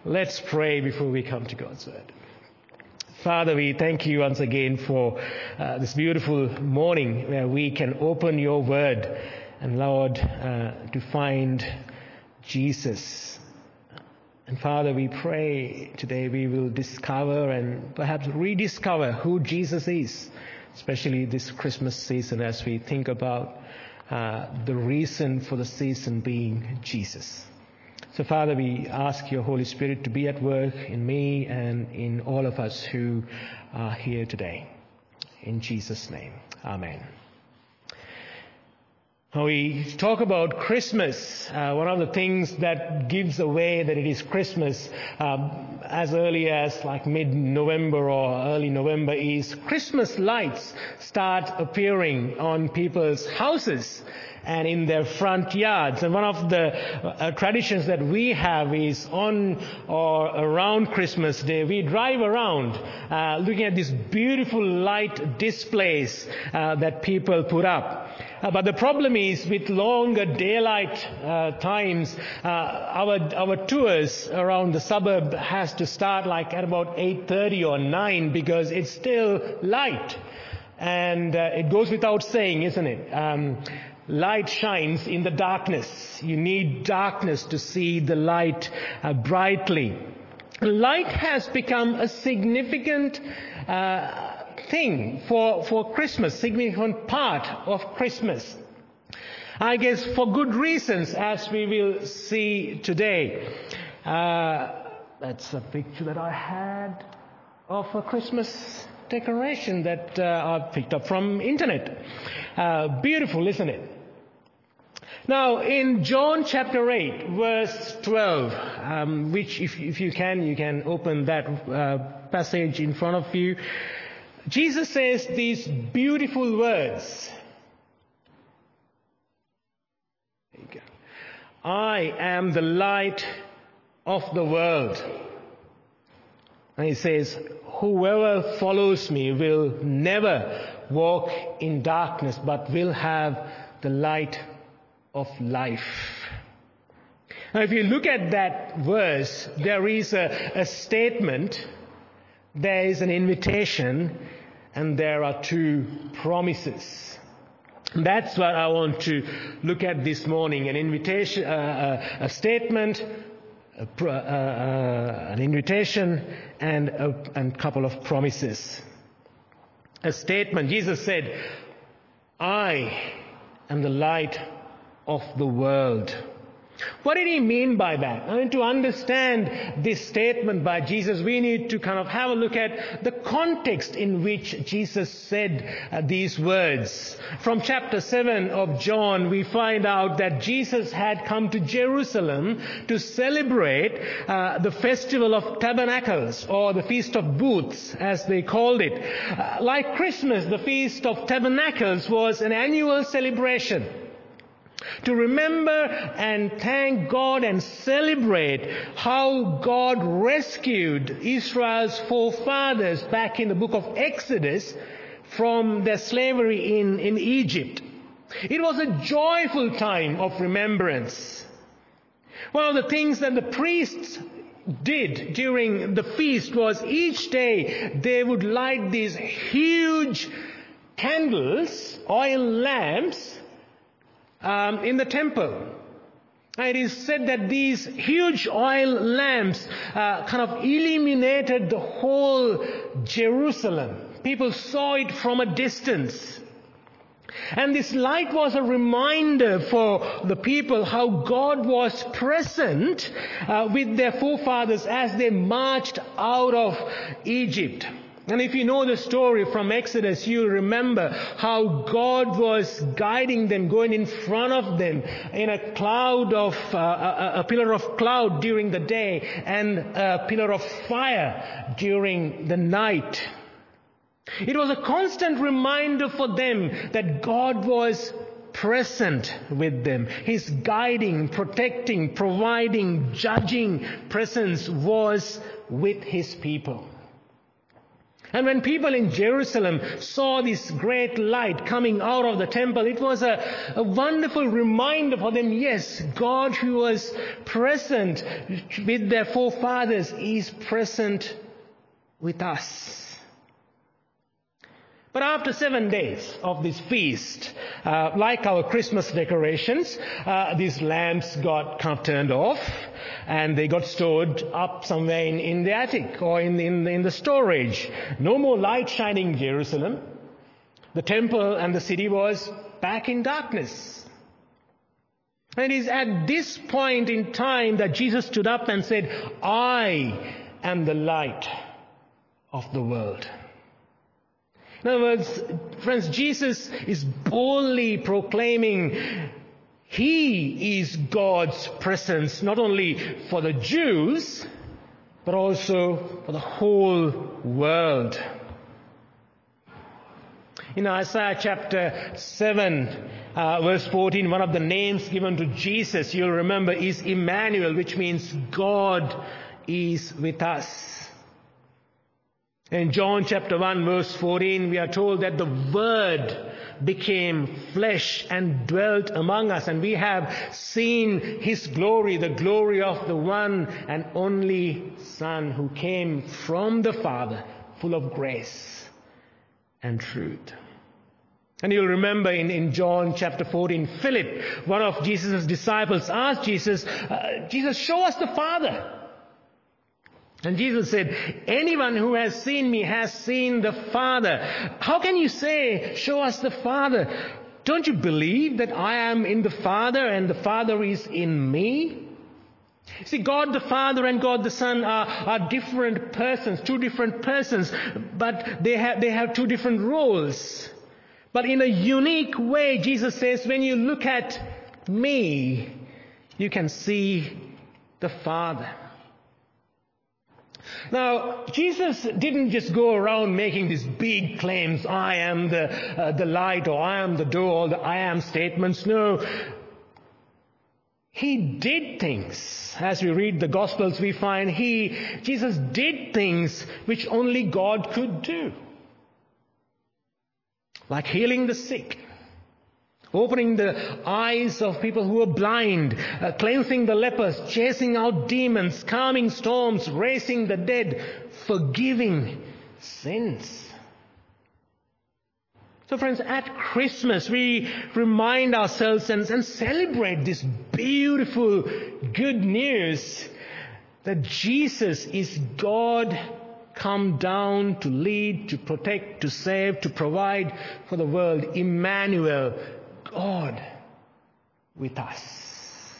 Let's pray before we come to God's Word. Father, we thank you once again for this beautiful morning where we can open your Word and, Lord, to find Jesus. And Father, we pray today we will discover and perhaps rediscover who Jesus is, especially this Christmas season as we think about the reason for the season being Jesus. So Father, we ask your Holy Spirit to be at work in me and in all of us who are here today. In Jesus' name, amen. Now we talk about Christmas. One of the things that gives away that it is Christmas as early as like mid-November or early November is Christmas lights start appearing on people's houses and in their front yards. And one of the traditions that we have is on or around Christmas Day, we drive around looking at these beautiful light displays that people put up. But the problem is with longer daylight times, our tours around the suburb has to start like at about 8:30 or 9 because it's still light. And it goes without saying, isn't it? Light shines in the darkness. You need darkness to see the light brightly. Light has become a significant thing for Christmas, significant part of Christmas. I guess for good reasons, as we will see today. That's a picture that I had of a Christmas decoration that I picked up from internet. Beautiful, isn't it? Now, in John chapter 8, verse 12, which if you can open that passage in front of you. Jesus says these beautiful words. There you go. I am the light of the world. And he says, whoever follows me will never walk in darkness, but will have the light of life. Now, if you look at that verse, there is a statement, there is an invitation, and there are two promises. That's what I want to look at this morning, an invitation, a statement, an invitation, and a couple of promises. A statement, Jesus said, I am the light of the world. What did he mean by that? I mean, to understand this statement by Jesus, we need to kind of have a look at the context in which Jesus said these words. From chapter 7 of John, we find out that Jesus had come to Jerusalem to celebrate the festival of tabernacles, or the Feast of Booths, as they called it. Like Christmas, the Feast of Tabernacles was an annual celebration to remember and thank God and celebrate how God rescued Israel's forefathers back in the book of Exodus from their slavery in Egypt. It was a joyful time of remembrance. One of the things that the priests did during the feast was each day they would light these huge candles, oil lamps, in the temple. It is said that these huge oil lamps kind of illuminated the whole Jerusalem. People saw it from a distance. And this light was a reminder for the people how God was present with their forefathers as they marched out of Egypt. And if you know the story from Exodus, you remember how God was guiding them, going in front of them in a cloud of, a pillar of cloud during the day and a pillar of fire during the night. It was a constant reminder for them that God was present with them. His guiding, protecting, providing, judging presence was with His people. And when people in Jerusalem saw this great light coming out of the temple, it was a wonderful reminder for them, yes, God who was present with their forefathers is present with us. But after 7 days of this feast, like our Christmas decorations, these lamps got kind of turned off and they got stored up somewhere in the attic or in the storage. No more light shining in Jerusalem. The temple and the city was back in darkness. And it is at this point in time that Jesus stood up and said, I am the light of the world. In other words, friends, Jesus is boldly proclaiming He is God's presence, not only for the Jews, but also for the whole world. In Isaiah chapter 7, verse 14, one of the names given to Jesus, you'll remember, is Emmanuel, which means God is with us. In John chapter 1 verse 14, we are told that the Word became flesh and dwelt among us, and we have seen His glory, the glory of the one and only Son who came from the Father, full of grace and truth. And you'll remember in John chapter 14, Philip, one of Jesus' disciples, asked Jesus, Jesus, show us the Father. And Jesus said, anyone who has seen me has seen the Father. How can you say, show us the Father? Don't you believe that I am in the Father and the Father is in me? See, God the Father and God the Son are different persons, two different persons, but they have two different roles. But in a unique way, Jesus says, when you look at me, you can see the Father. Now, Jesus didn't just go around making these big claims, I am the light, or I am the door, or the I am statements. No. He did things. As we read the Gospels, we find Jesus did things which only God could do. Like healing the sick, opening the eyes of people who were blind, cleansing the lepers, chasing out demons, calming storms, raising the dead, forgiving sins. So friends, at Christmas we remind ourselves and celebrate this beautiful good news that Jesus is God come down to lead, to protect, to save, to provide for the world. Emmanuel, God with us.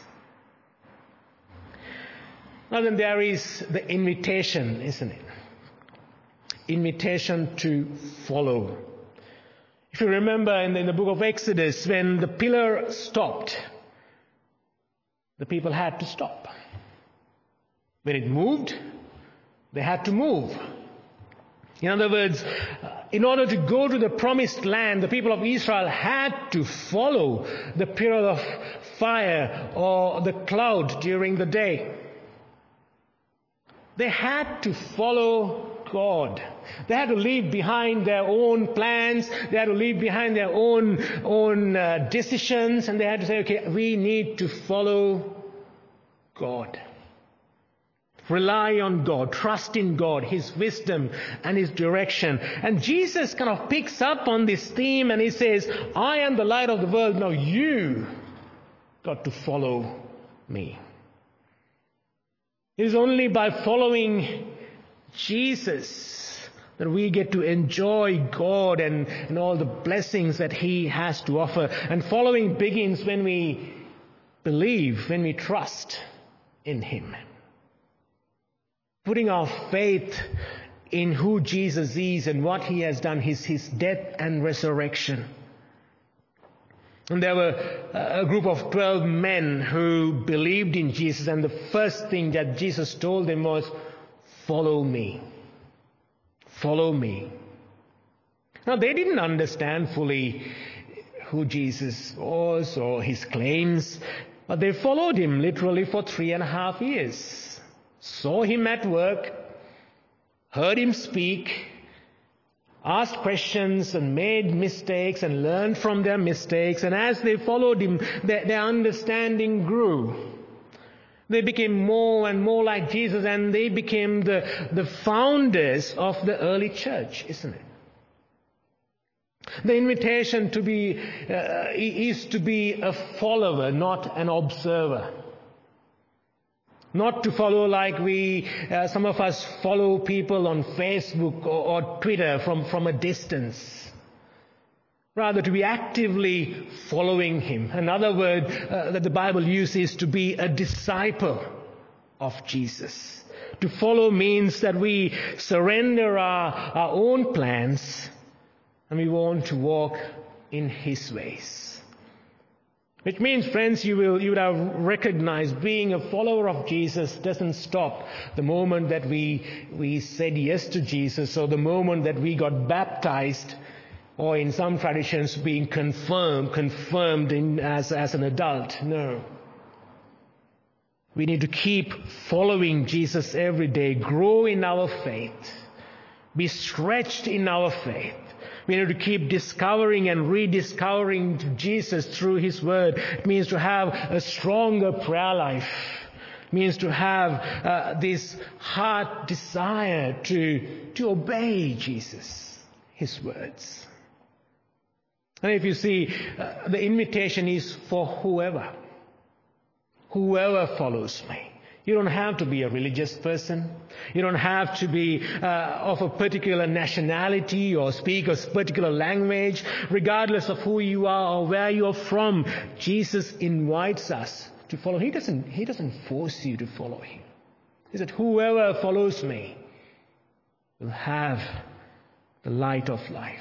Now then, there is the invitation, isn't it? Invitation to follow. If you remember in the book of Exodus, when the pillar stopped, the people had to stop. When it moved, they had to move. In other words, in order to go to the promised land, the people of Israel had to follow the pillar of fire or the cloud during the day. They had to follow God. They had to leave behind their own plans. They had to leave behind their own decisions. And they had to say, okay, we need to follow God. Rely on God, trust in God, His wisdom and His direction. And Jesus kind of picks up on this theme and He says, I am the light of the world, now you got to follow me. It is only by following Jesus that we get to enjoy God and all the blessings that He has to offer. And following begins when we believe, when we trust in Him. Putting our faith in who Jesus is and what He has done, His death and resurrection. And there were a group of 12 men who believed in Jesus, and the first thing that Jesus told them was, follow me. Follow me. Now, they didn't understand fully who Jesus was or His claims, but they followed Him literally for 3.5 years. Saw Him at work, heard Him speak, asked questions and made mistakes and learned from their mistakes. And as they followed him, their understanding grew. They became more and more like Jesus, and they became the founders of the early church, isn't it? The invitation to be is to be a follower, not an observer. Not to follow like some of us follow people on Facebook or Twitter from a distance. Rather, to be actively following him. Another word that the Bible uses is to be a disciple of Jesus. To follow means that we surrender our own plans and we want to walk in his ways. Which means, friends, you would have recognized being a follower of Jesus doesn't stop the moment that we said yes to Jesus, or the moment that we got baptized, or in some traditions being confirmed as an adult. No. We need to keep following Jesus every day, grow in our faith, be stretched in our faith. We need to keep discovering and rediscovering Jesus through his word. It means to have a stronger prayer life. It means to have this heart desire to obey Jesus, his words. And if you see, the invitation is for whoever follows me. You don't have to be a religious person. You don't have to be of a particular nationality or speak a particular language. Regardless of who you are or where you are from, Jesus invites us to follow. He doesn't force you to follow him. He said, whoever follows me will have the light of life.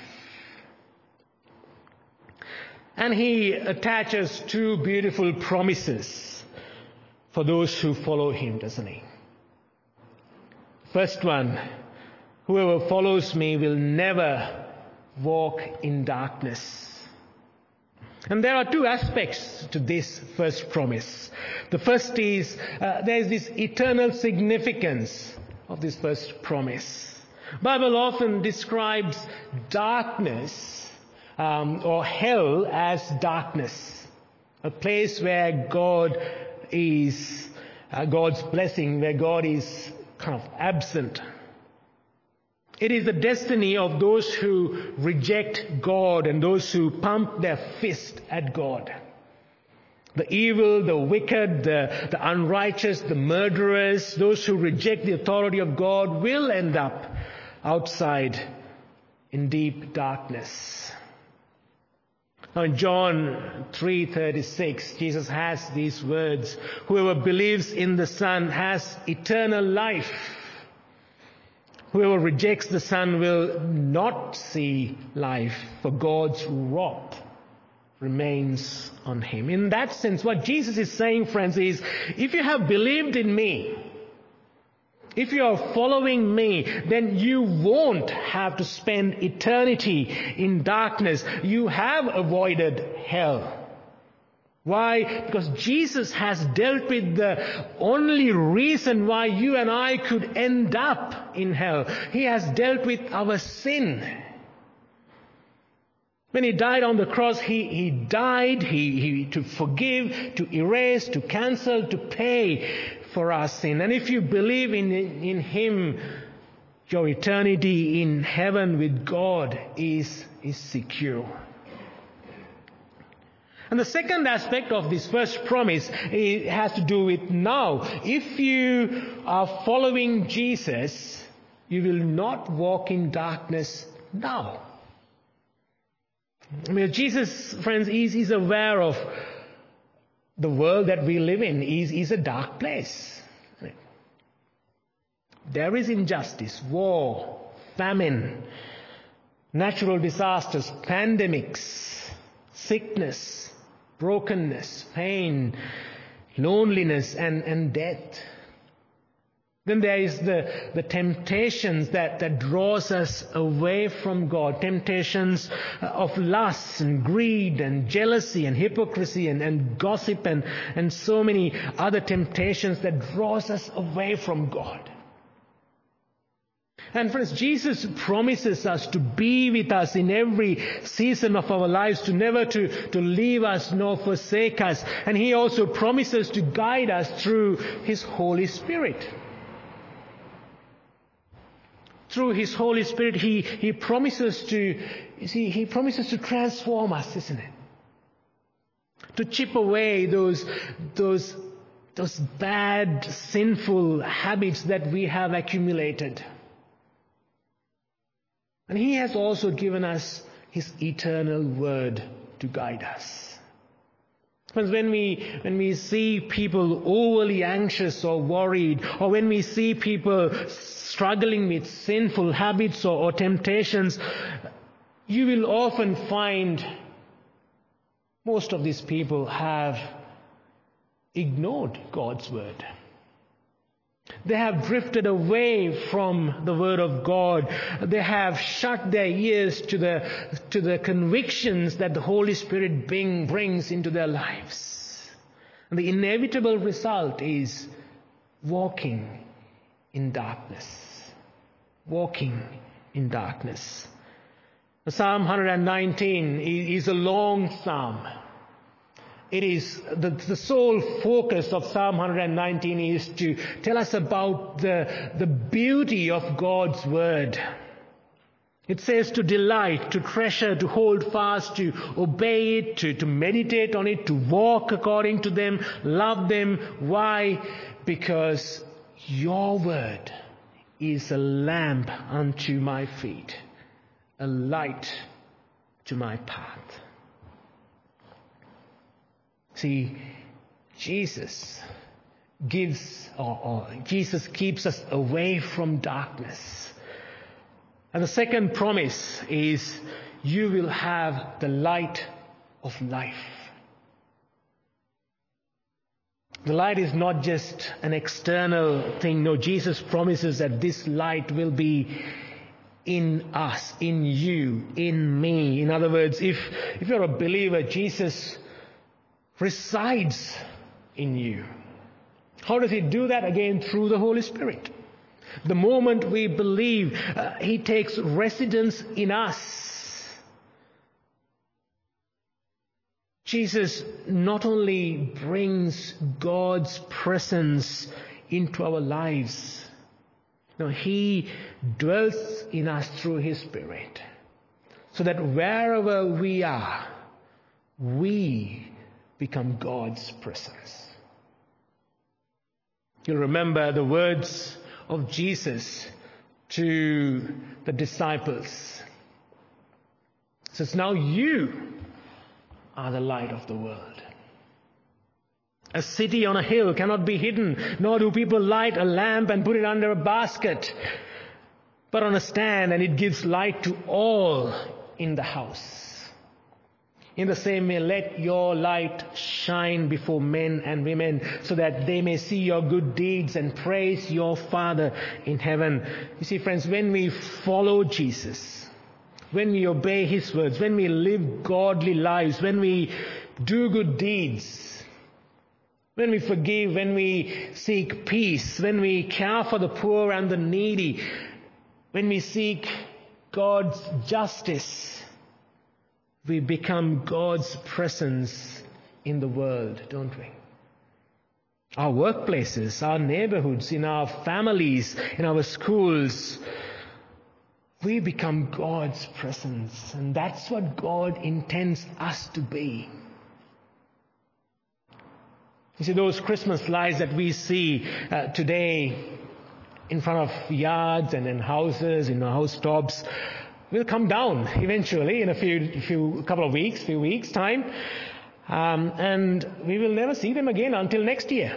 And he attaches two beautiful promises for those who follow him, doesn't he? First one, whoever follows me will never walk in darkness. And there are two aspects to this first promise. The first is, there is this eternal significance of this first promise. The Bible often describes darkness or hell as darkness, a place where God is God's blessing, where God is kind of absent. It is the destiny of those who reject God and those who pump their fist at God. The evil, the wicked, the unrighteous, the murderers, those who reject the authority of God will end up outside in deep darkness. Now in John 3:36, Jesus has these words, whoever believes in the Son has eternal life. Whoever rejects the Son will not see life, for God's wrath remains on him. In that sense, what Jesus is saying, friends, is if you have believed in me, if you are following me, then you won't have to spend eternity in darkness. You have avoided hell. Why? Because Jesus has dealt with the only reason why you and I could end up in hell. He has dealt with our sin. When he died on the cross, he died to forgive, to erase, to cancel, to pay for our sin. And if you believe in him, your eternity in heaven with God is secure. And the second aspect of this first promise has to do with now. If you are following Jesus, you will not walk in darkness now. I mean, Jesus, friends, is aware of the world that we live in is a dark place. There is injustice, war, famine, natural disasters, pandemics, sickness, brokenness, pain, loneliness, and death. Then there is the temptations that draws us away from God. Temptations of lust and greed and jealousy and hypocrisy and gossip and so many other temptations that draws us away from God. And friends, Jesus promises us to be with us in every season of our lives, to never to leave us nor forsake us. And He also promises to guide us through His Holy Spirit. Through His Holy Spirit, He promises to, He promises to transform us, isn't it? To chip away those bad, sinful habits that we have accumulated. And He has also given us His eternal word to guide us. Because when we see people overly anxious or worried, or when we see people struggling with sinful habits or temptations, you will often find most of these people have ignored God's word. They have drifted away from the word of God. They have shut their ears to the convictions that the Holy Spirit brings into their lives. And the inevitable result is walking in darkness. Walking in darkness. Psalm 119 is a long psalm. It is the sole focus of Psalm 119 is to tell us about the beauty of God's word. It says to delight, to treasure, to hold fast, to obey it, to meditate on it, to walk according to them, love them. Why? Because your word is a lamp unto my feet, a light to my path. See, Jesus gives, or Jesus keeps us away from darkness. And the second promise is you will have the light of life. The light is not just an external thing. No, Jesus promises that this light will be in us, in you, in me. In other words, if you're a believer, Jesus resides in you. How does He do that? Again, through the Holy Spirit. The moment we believe, He takes residence in us. Jesus not only brings God's presence into our lives, no, He dwells in us through His Spirit. So that wherever we are, we become God's presence. You'll remember the words of Jesus to the disciples. He says, now you are the light of the world. A city on a hill cannot be hidden, nor do people light a lamp and put it under a basket, but on a stand, and it gives light to all in the house. In the same way, let your light shine before men and women, so that they may see your good deeds and praise your Father in heaven. You see, friends, when we follow Jesus, when we obey His words, when we live godly lives, when we do good deeds, when we forgive, when we seek peace, when we care for the poor and the needy, when we seek God's justice, we become God's presence in the world, don't we? Our workplaces, our neighborhoods, in our families, in our schools, we become God's presence. And that's what God intends us to be. You see, those Christmas lights that we see today in front of yards and in houses, in housetops, will come down eventually in a few weeks time, and we will never see them again until next year.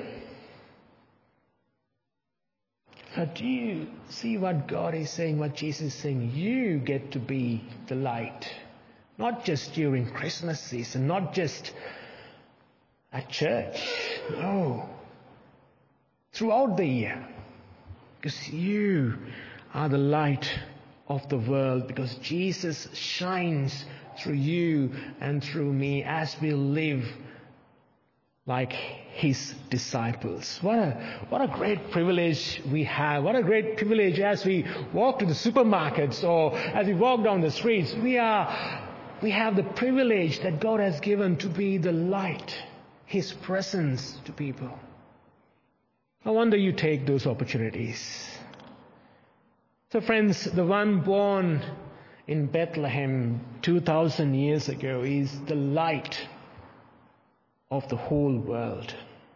So do you see what God is saying, what Jesus is saying? You get to be the light, not just during Christmas season, not just at church, no, throughout the year, because you are the light of the world, because Jesus shines through you and through me as we live like his disciples. What a great privilege we have. What a great privilege as we walk to the supermarkets or as we walk down the streets. We have the privilege that God has given to be the light, his presence to people. I wonder you take those opportunities. So friends, the one born in Bethlehem 2,000 years ago is the light of the whole world.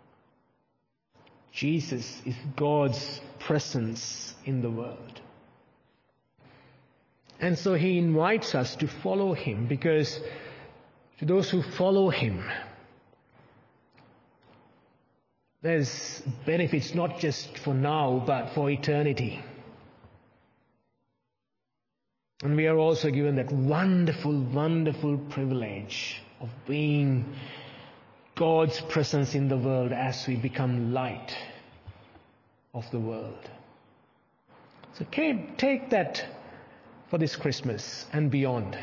Jesus is God's presence in the world. And so he invites us to follow him, because to those who follow him, there's benefits not just for now, but for eternity. And we are also given that wonderful, wonderful privilege of being God's presence in the world as we become light of the world. So take that for this Christmas and beyond.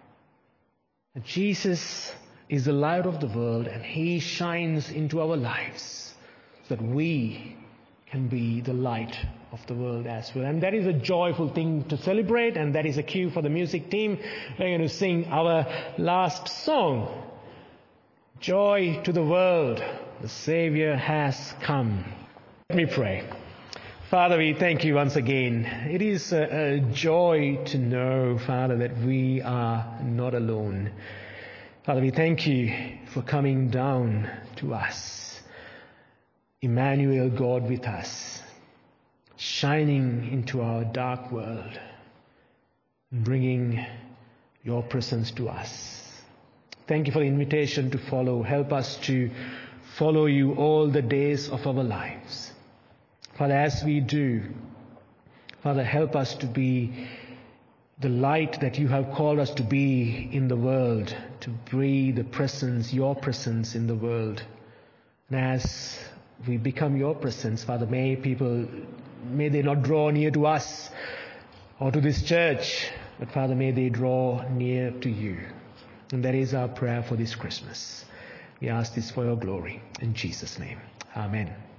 Jesus is the light of the world, and he shines into our lives so that we can be the light of the world as well. And that is a joyful thing to celebrate, and that is a cue for the music team. We're going to sing our last song. Joy to the world, the Savior has come. Let me pray. Father, we thank you once again. It is a joy to know, Father, that we are not alone. Father, we thank you for coming down to us. Emmanuel, God with us, shining into our dark world, bringing your presence to us. Thank you for the invitation to follow. Help us to follow you all the days of our lives. Father, as we do, Father, help us to be the light that you have called us to be in the world, to breathe the presence, your presence in the world. And as we become your presence, Father, may they not draw near to us or to this church, but Father, may they draw near to you. And that is our prayer for this Christmas. We ask this for your glory. In Jesus' name. Amen.